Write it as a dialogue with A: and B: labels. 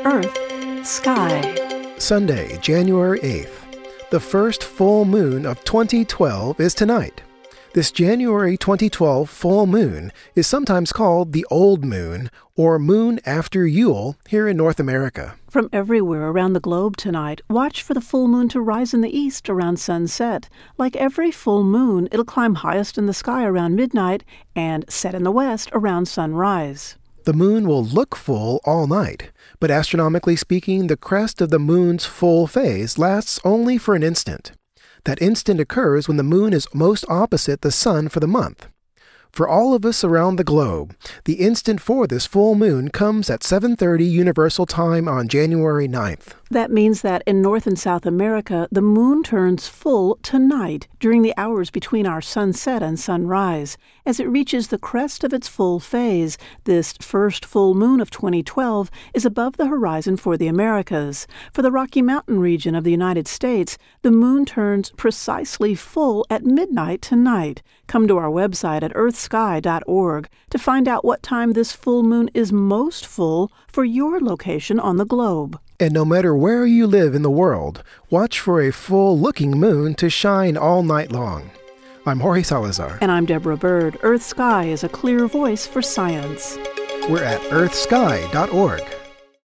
A: Earth, Sky.
B: Sunday, January 8th. The first full moon of 2012 is tonight. This January 2012 full moon is sometimes called the Old Moon or Moon After Yule here in North America.
A: From everywhere around the globe tonight, watch for the full moon to rise in the east around sunset. Like every full moon, it'll climb highest in the sky around midnight and set in the west around sunrise.
B: The moon will look full all night, but astronomically speaking, the crest of the moon's full phase lasts only for an instant. That instant occurs when the moon is most opposite the sun for the month. For all of us around the globe, the instant for this full moon comes at 7:30 Universal Time on January 9th.
A: That means that in North and South America, the moon turns full tonight during the hours between our sunset and sunrise. As it reaches the crest of its full phase, this first full moon of 2012 is above the horizon for the Americas. For the Rocky Mountain region of the United States, the moon turns precisely full at midnight tonight. Come to our website at earthsky.org to find out what time this full moon is most full for your location on the globe.
B: And no matter where you live in the world, watch for a full-looking moon to shine all night long. I'm Jorge Salazar.
A: And I'm Deborah Bird. Earth Sky is a clear voice for science.
B: We're at earthsky.org.